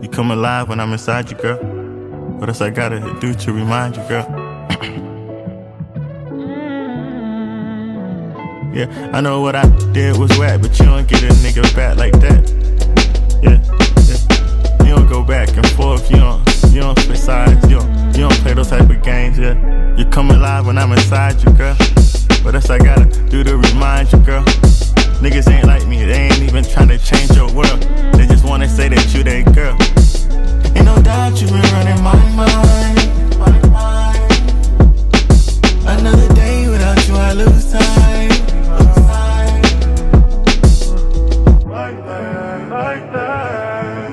You come alive when I'm inside you, girl. What else I gotta do to remind you, girl? Yeah, I know what I did was whack, but you don't get a nigga back like that. Yeah. You don't go back and forth, you don't switch sides, you don't play those type of games, yeah. You come alive when I'm inside you, girl. What else I gotta do to remind you, girl? Niggas ain't like me, they ain't even trying to change your world. They just wanna say that you their girl. Ain't no doubt you been running my mind. Another day without you, I lose time. Like that.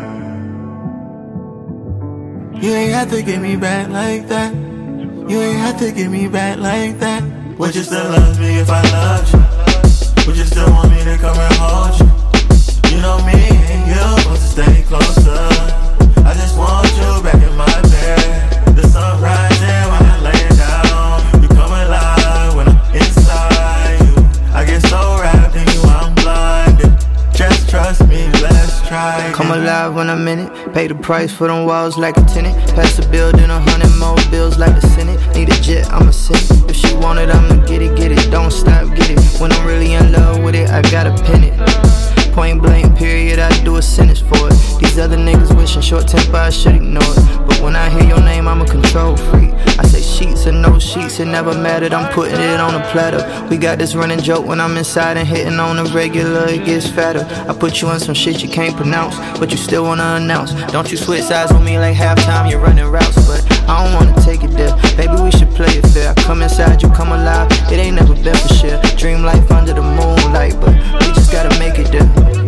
You ain't have to get me back like that. You ain't have to get me back like that. Would you still love me if I loved you? Would you still want me to come and hold you? You know me and you supposed to stay closer. I just want you back in my bed. The sun rising when I lay down. You come alive when I'm inside you. I get so wrapped in you, I'm blinded. Just trust me, let's try. Come alive when I'm in it. Pay the price for them walls like a tenant. Pass the building, 100 more bills like the Senate. Need a jet, I'ma send it. If she want it, I'ma get it, get it. Don't stop, get it. When I'm really in love with it, I gotta pin it. Point blank, period, I do a sentence for it. These other niggas wishing short temper, I should ignore it. But when I hear your name, I'm a control freak. I say sheets and no sheets, it never mattered. I'm putting it on a platter. We got this running joke when I'm inside and hitting on a regular, it gets fatter. I put you in some shit you can't pronounce, but you still wanna announce. Don't you switch sides with me like halftime, you're running routes. But I don't wanna take it there, baby, we should play it fair. I come inside, you come alive, it ain't never been for shit. Dream life under the moonlight, but we just gotta make it there.